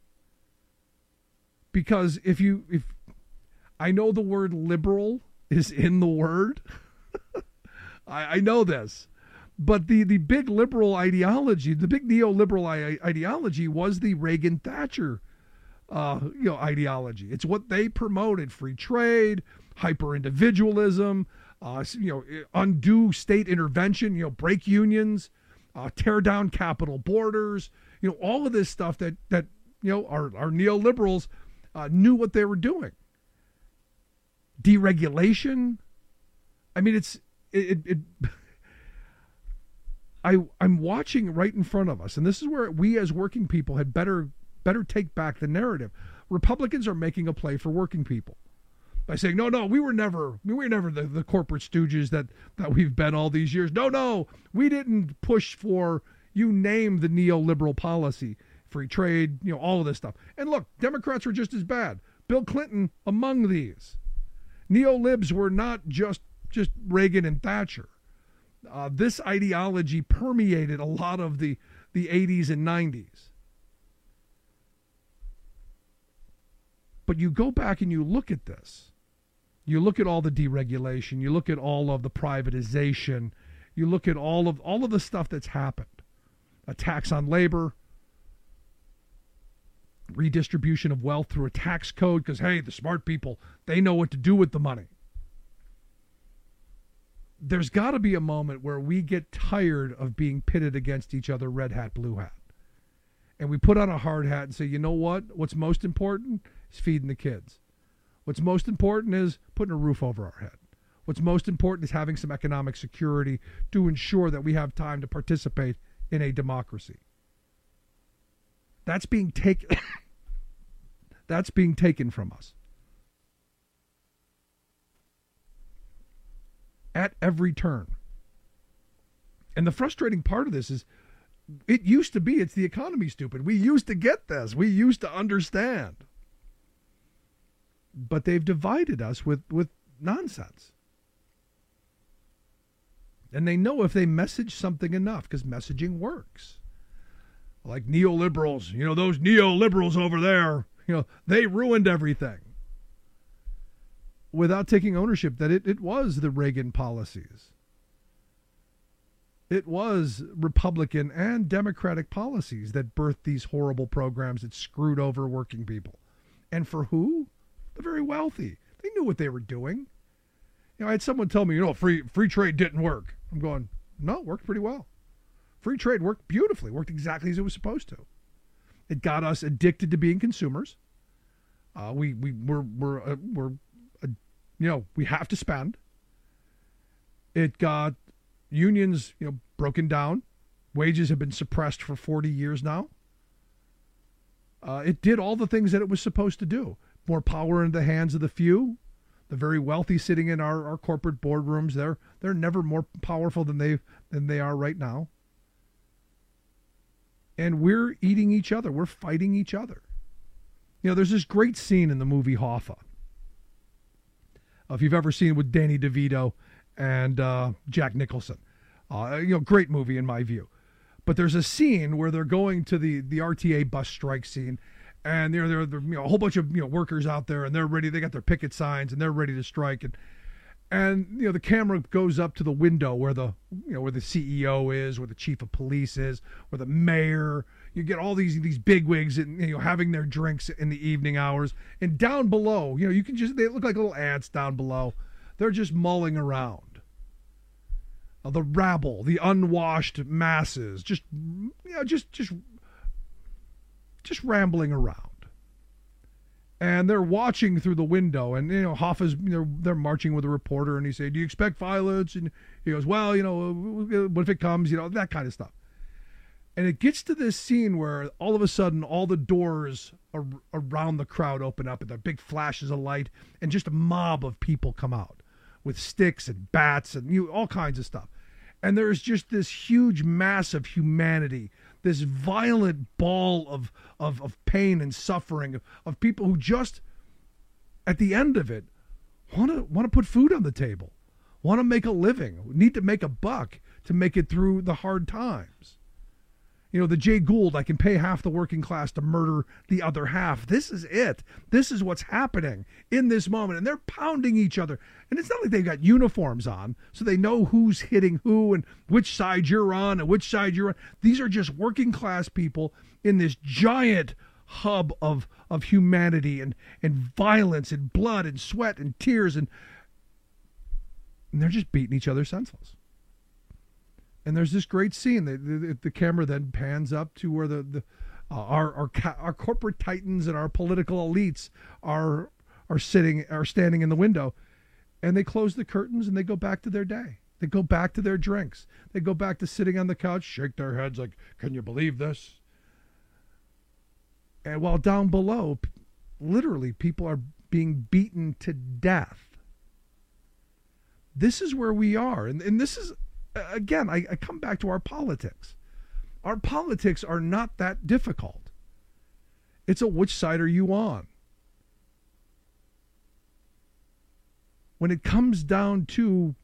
Because if I know the word liberal is in the word, I know this, but the big liberal ideology, the big neoliberal ideology was the Reagan-Thatcher ideology. It's what they promoted: free trade, hyper-individualism, undue state intervention, break unions, tear down capital borders, all of this stuff that our neoliberals knew what they were doing. Deregulation. I mean, I'm watching right in front of us, and this is where we as working people had better take back the narrative. Republicans are making a play for working people by saying, no, we were never the corporate stooges that we've been all these years. No, we didn't push for, you name the neoliberal policy, free trade, all of this stuff. And look, Democrats were just as bad. Bill Clinton among these. Neolibs were not just Reagan and Thatcher. This ideology permeated a lot of the 80s and 90s. But you go back and you look at this. You look at all the deregulation. You look at all of the privatization. You look at all of the stuff that's happened. A tax on labor, redistribution of wealth through a tax code, because, hey, the smart people, they know what to do with the money. There's got to be a moment where we get tired of being pitted against each other, red hat, blue hat. And we put on a hard hat and say, you know what? What's most important is feeding the kids. What's most important is putting a roof over our head. What's most important is having some economic security to ensure that we have time to participate in a democracy. That's being taken from us at every turn. And the frustrating part of this is, it used to be, it's the economy, stupid. We used to get this. We used to understand. But they've divided us with nonsense. And they know if they message something enough, because messaging works. Like neoliberals, those neoliberals over there, they ruined everything. Without taking ownership that it was the Reagan policies. It was Republican and Democratic policies that birthed these horrible programs that screwed over working people. And for who? The very wealthy. They knew what they were doing. I had someone tell me, free trade didn't work. I'm going, no, it worked pretty well. Free trade worked beautifully, worked exactly as it was supposed to. It got us addicted to being consumers. We have to spend. It got unions, broken down. Wages have been suppressed for 40 years now. It did all the things that it was supposed to do. More power in the hands of the few. The very wealthy sitting in our corporate boardrooms, they're never more powerful than they are right now. and we're eating each other. We're fighting each other. You know, there's this great scene in the movie Hoffa. If you've ever seen it with Danny DeVito and Jack Nicholson. Great movie in my view. But there's a scene where they're going to the RTA bus strike scene, and there are a whole bunch of workers out there, and they're ready. They got their picket signs, and they're ready to strike. And the camera goes up to the window where the CEO is, where the chief of police is, where the mayor. You get all these bigwigs and having their drinks in the evening hours, and down below, you can they look like little ants down below. They're just mulling around. The rabble, the unwashed masses, just rambling around. And they're watching through the window, and Hoffa's they're marching with a reporter, and he said, "Do you expect violence?" And he goes, "Well, what if it comes?" That kind of stuff. And it gets to this scene where all of a sudden all the doors around the crowd open up, and there are big flashes of light, and just a mob of people come out with sticks and bats and all kinds of stuff. And there's just this huge mass of humanity, this violent ball of pain and suffering of people who just, at the end of it, want to put food on the table, want to make a living, need to make a buck to make it through the hard times. The Jay Gould, I can pay half the working class to murder the other half. This is it. This is what's happening in this moment. And they're pounding each other. And it's not like they've got uniforms on, so they know who's hitting who and which side you're on and which side you're on. These are just working class people in this giant hub of humanity and violence and blood and sweat and tears. And they're just beating each other senseless. And there's this great scene. The camera then pans up to where our corporate titans and our political elites are standing in the window, and they close the curtains and they go back to their day. They go back to their drinks. They go back to sitting on the couch, shake their heads like, "Can you believe this?" And while down below, literally, people are being beaten to death. This is where we are, and this is. Again, I come back to our politics. Our politics are not that difficult. It's which side are you on? When it comes down to,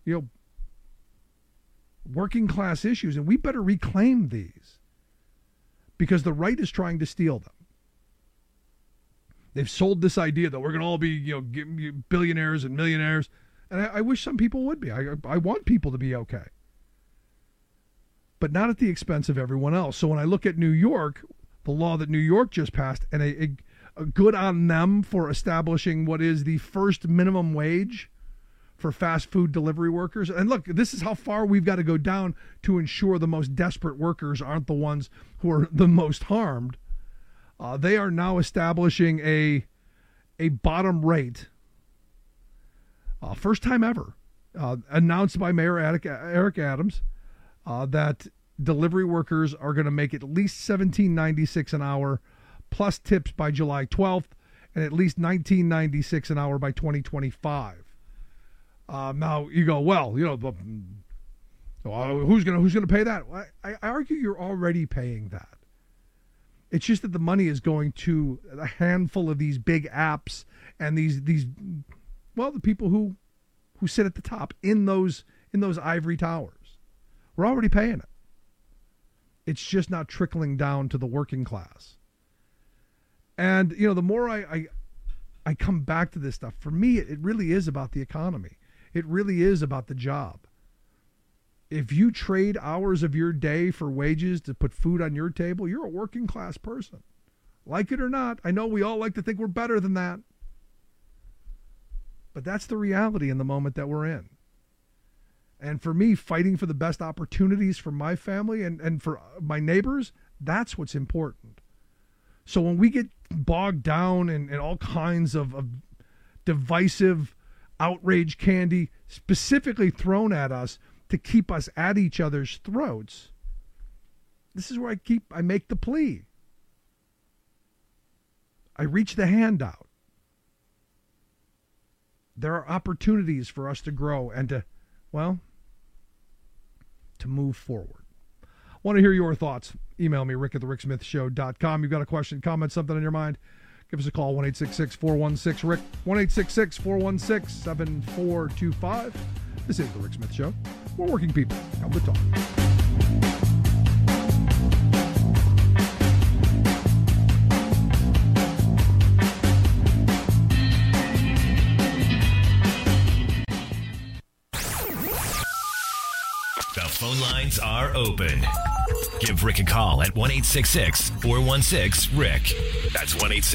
working class issues, and we better reclaim these because the right is trying to steal them. They've sold this idea that we're going to all be, billionaires and millionaires. And I wish some people would be. I want people to be okay. But not at the expense of everyone else. So when I look at New York, the law that New York just passed, and a good on them for establishing what is the first minimum wage for fast food delivery workers. And look, this is how far we've got to go down to ensure the most desperate workers aren't the ones who are the most harmed. They are now establishing a bottom rate, first time ever, announced by Mayor Eric Adams, that delivery workers are going to make at least $17.96 an hour plus tips by July 12th and at least $19.96 an hour by 2025. Now you go, well, who's going to pay that? I argue you're already paying that. It's just that the money is going to a handful of these big apps and these the people who sit at the top in those ivory towers. We're already paying it. It's just not trickling down to the working class. And, the more I come back to this stuff, for me, it really is about the economy. It really is about the job. If you trade hours of your day for wages to put food on your table, you're a working class person. Like it or not, I know we all like to think we're better than that. But that's the reality in the moment that we're in. And for me, fighting for the best opportunities for my family and for my neighbors, that's what's important. So when we get bogged down in all kinds of divisive outrage candy specifically thrown at us to keep us at each other's throats, this is where I make the plea. I reach the hand out. There are opportunities for us to grow and to move forward. Want to hear your thoughts? Email me, rick@thericksmithshow.com. You've got a question, comment, something on your mind? Give us a call, 1-866-416-RICK, 1-866-416-7425. This is The Rick Smith Show. We're working people. Come to talk. The phone lines are open. Give Rick a call at 1-866-416-RICK. That's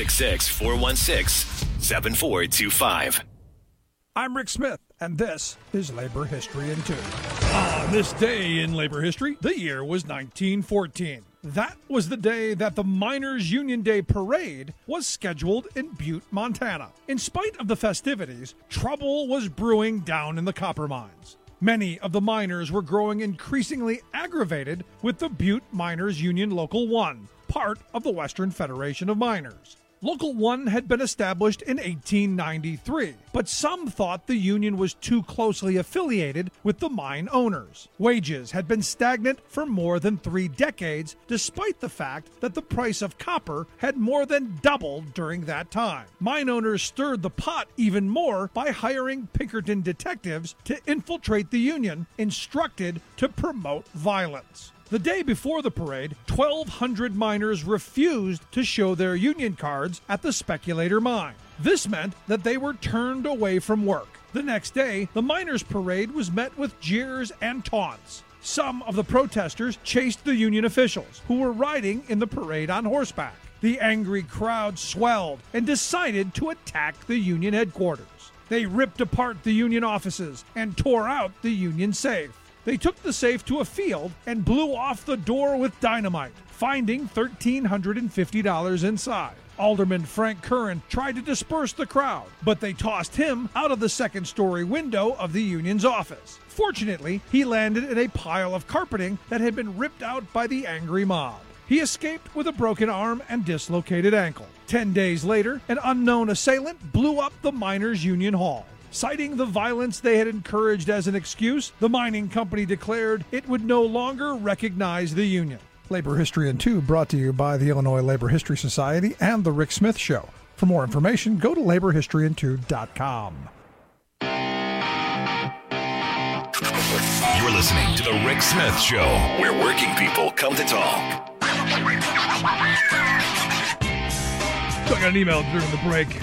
1-866-416-7425. I'm Rick Smith, and this is Labor History in 2. On this day in labor history, the year was 1914. That was the day that the Miners' Union Day Parade was scheduled in Butte, Montana. In spite of the festivities, trouble was brewing down in the copper mines. Many of the miners were growing increasingly aggravated with the Butte Miners Union Local 1, part of the Western Federation of Miners. Local 1 had been established in 1893, but some thought the union was too closely affiliated with the mine owners. Wages had been stagnant for more than 3 decades, despite the fact that the price of copper had more than doubled during that time. Mine owners stirred the pot even more by hiring Pinkerton detectives to infiltrate the union, instructed to promote violence. The day before the parade, 1,200 miners refused to show their union cards at the Speculator Mine. This meant that they were turned away from work. The next day, the miners' parade was met with jeers and taunts. Some of the protesters chased the union officials, who were riding in the parade on horseback. The angry crowd swelled and decided to attack the union headquarters. They ripped apart the union offices and tore out the union safe. They took the safe to a field and blew off the door with dynamite, finding $1,350 inside. Alderman Frank Curran tried to disperse the crowd, but they tossed him out of the second-story window of the union's office. Fortunately, he landed in a pile of carpeting that had been ripped out by the angry mob. He escaped with a broken arm and dislocated ankle. 10 days later, an unknown assailant blew up the Miners' Union Hall. Citing the violence they had encouraged as an excuse, the mining company declared it would no longer recognize the union. Labor History in 2 brought to you by the Illinois Labor History Society and The Rick Smith Show. For more information, go to laborhistoryin2.com. You're listening to The Rick Smith Show, where working people come to talk. So I got an email during the break.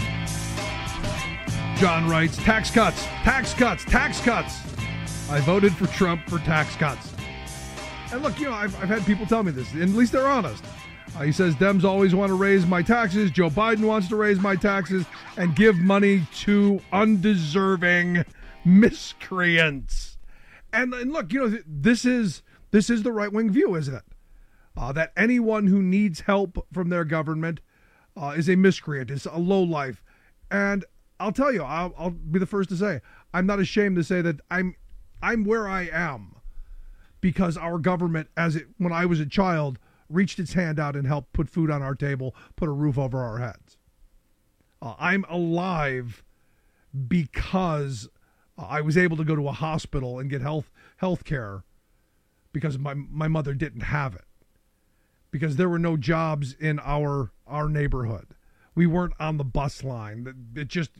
John writes, tax cuts, tax cuts, tax cuts. I voted for Trump for tax cuts. And look, I've had people tell me this, and at least they're honest. He says, Dems always want to raise my taxes. Joe Biden wants to raise my taxes and give money to undeserving miscreants. And look, this is the right-wing view, isn't it? That anyone who needs help from their government is a miscreant, is a lowlife. And I'll tell you, I'll be the first to say, I'm not ashamed to say that I'm where I am because our government, when I was a child, reached its hand out and helped put food on our table, put a roof over our heads. I'm alive because I was able to go to a hospital and get health care because my mother didn't have it. Because there were no jobs in our neighborhood. We weren't on the bus line. It just,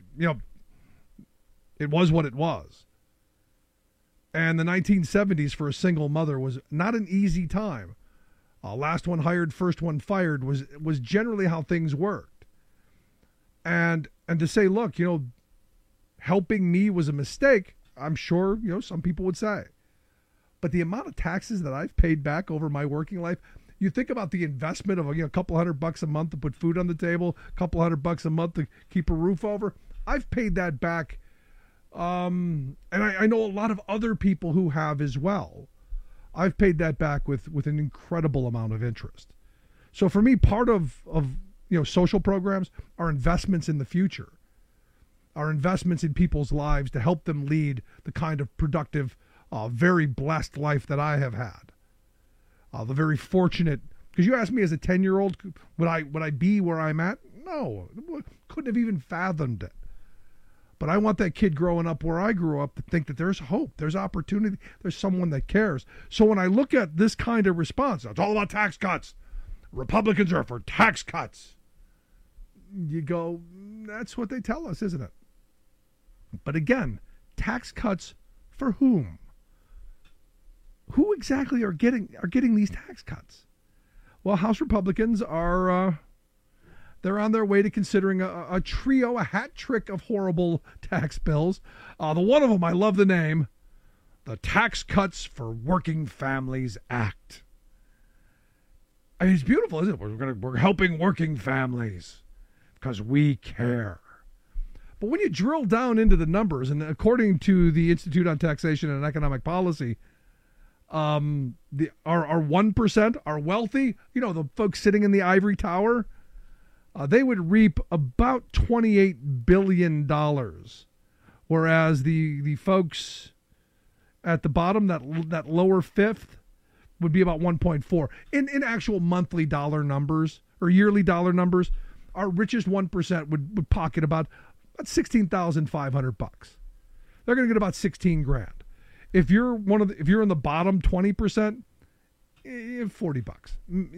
it was what it was. And the 1970s for a single mother was not an easy time. Last one hired, first one fired was generally how things worked. And to say, look, helping me was a mistake, I'm sure, some people would say. But the amount of taxes that I've paid back over my working life, you think about the investment of a couple $100 a month to put food on the table, a couple $100 a month to keep a roof over. I've paid that back, and I know a lot of other people who have as well. I've paid that back with an incredible amount of interest. So for me, part of social programs are investments in the future, are investments in people's lives to help them lead the kind of productive, very blessed life that I have had. The very fortunate, because you asked me as a 10-year-old, would I be where I'm at? No, couldn't have even fathomed it. But I want that kid growing up where I grew up to think that there's hope, there's opportunity, there's someone that cares. So when I look at this kind of response, it's all about tax cuts. Republicans are for tax cuts. You go, that's what they tell us, isn't it? But again, tax cuts for whom? Who exactly are getting these tax cuts? Well, House Republicans are they're on their way to considering a trio, a hat trick of horrible tax bills. The one of them, I love the name, the Tax Cuts for Working Families Act. I mean, it's beautiful, isn't it? We're helping working families because we care. But when you drill down into the numbers, and according to the Institute on Taxation and Economic Policy, our 1% are wealthy, the folks sitting in the ivory tower, they would reap about $28 billion, whereas the folks at the bottom, that lower fifth, would be about 1.4. In actual monthly dollar numbers or yearly dollar numbers, our richest 1% would pocket about $16,500. They're going to get about $16,000. If you're in the bottom 20%, $40.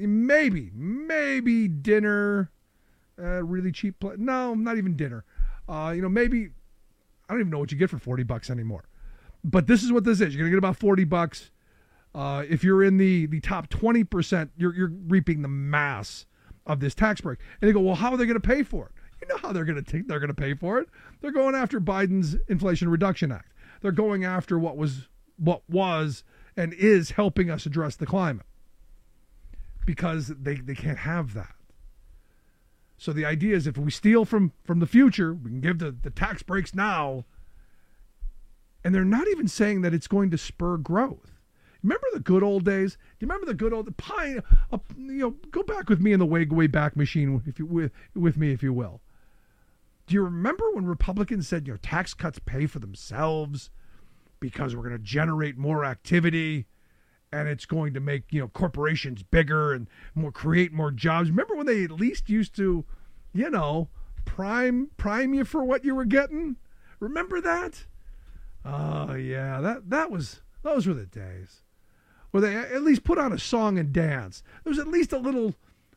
Maybe dinner, really cheap. No, not even dinner. Maybe I don't even know what you get for $40 anymore. But this is what this is. You're going to get about $40. If you're in the top 20%, you're reaping the mass of this tax break. And they go, well, how are they going to pay for it? You know how they're going to pay for it. They're going after Biden's Inflation Reduction Act. They're going after what was and is helping us address the climate, because they can't have that. So the idea is, if we steal from the future, we can give the tax breaks now. And they're not even saying that it's going to spur growth. Remember the good old days? Do you remember the good old pie? Go back with me in the way back machine, with me, if you will. Do you remember when Republicans said, tax cuts pay for themselves because we're going to generate more activity and it's going to make, corporations bigger and create more jobs? Remember when they at least used to, prime you for what you were getting? Remember that? Oh yeah, those were the days where they at least put on a song and dance. There was at least a little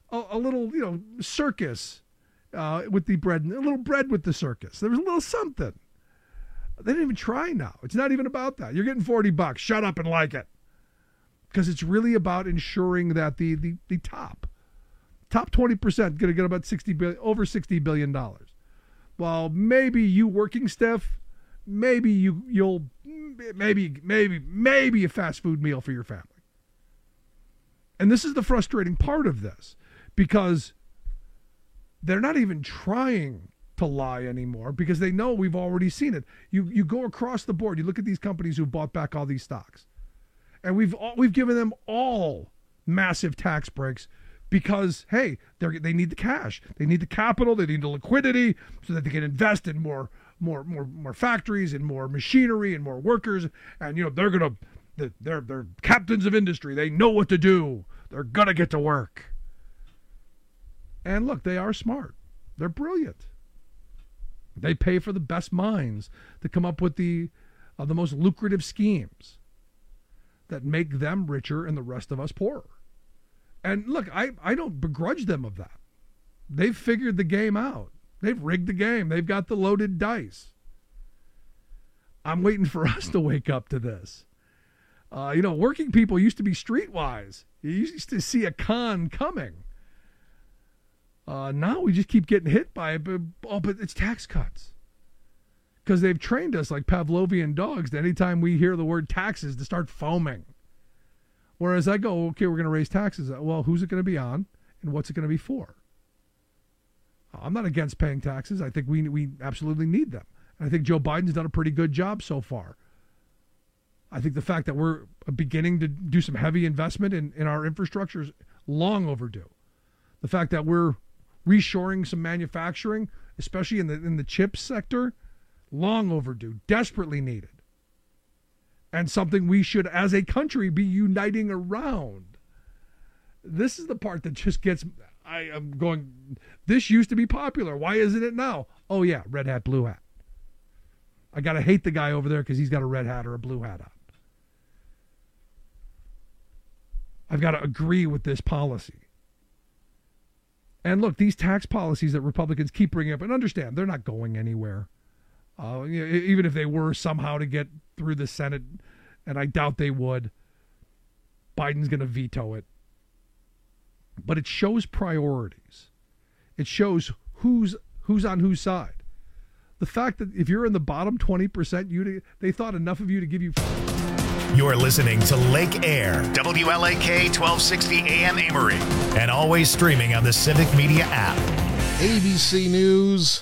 circus with the bread, a little bread with the circus. There was a little something. They didn't even try now. It's not even about that. You're getting $40. Shut up and like it. Because it's really about ensuring that the top 20% going to get about over $60 billion. Well, maybe you working stiff, maybe you'll a fast food meal for your family. And this is the frustrating part of this, because they're not even trying to lie anymore, because they know we've already seen it. You go across the board, you look at these companies who bought back all these stocks, and we've given them all massive tax breaks because, hey, they need the cash, they need the capital, they need the liquidity so that they can invest in more factories and more machinery and more workers. And they're captains of industry. They know what to do. They're gonna get to work. And look, they are smart. They're brilliant. They pay for the best minds to come up with the most lucrative schemes that make them richer and the rest of us poorer. And look, I don't begrudge them of that. They've figured the game out. They've rigged the game. They've got the loaded dice. I'm waiting for us to wake up to this. Working people used to be streetwise. You used to see a con coming. Now we just keep getting hit by it. But it's tax cuts. Because they've trained us like Pavlovian dogs to anytime we hear the word taxes to start foaming. Whereas I go, okay, we're going to raise taxes. Well, who's it going to be on and what's it going to be for? I'm not against paying taxes. I think we absolutely need them. And I think Joe Biden's done a pretty good job so far. I think the fact that we're beginning to do some heavy investment in our infrastructure is long overdue. The fact that we're reshoring some manufacturing, especially in the chip sector, long overdue, desperately needed. And something we should, as a country, be uniting around. This is the part that just gets... I am going, this used to be popular. Why isn't it now? Oh, yeah, red hat, blue hat. I got to hate the guy over there because he's got a red hat or a blue hat on. I've got to agree with this policy. And look, these tax policies that Republicans keep bringing up, and understand, they're not going anywhere. Even if they were somehow to get through the Senate, and I doubt they would, Biden's going to veto it. But it shows priorities. It shows who's on whose side. The fact that if you're in the bottom 20%, they thought enough of you to give you... You're listening to Lake Air, WLAK 1260 AM Amory, and always streaming on the Civic Media app. ABC News.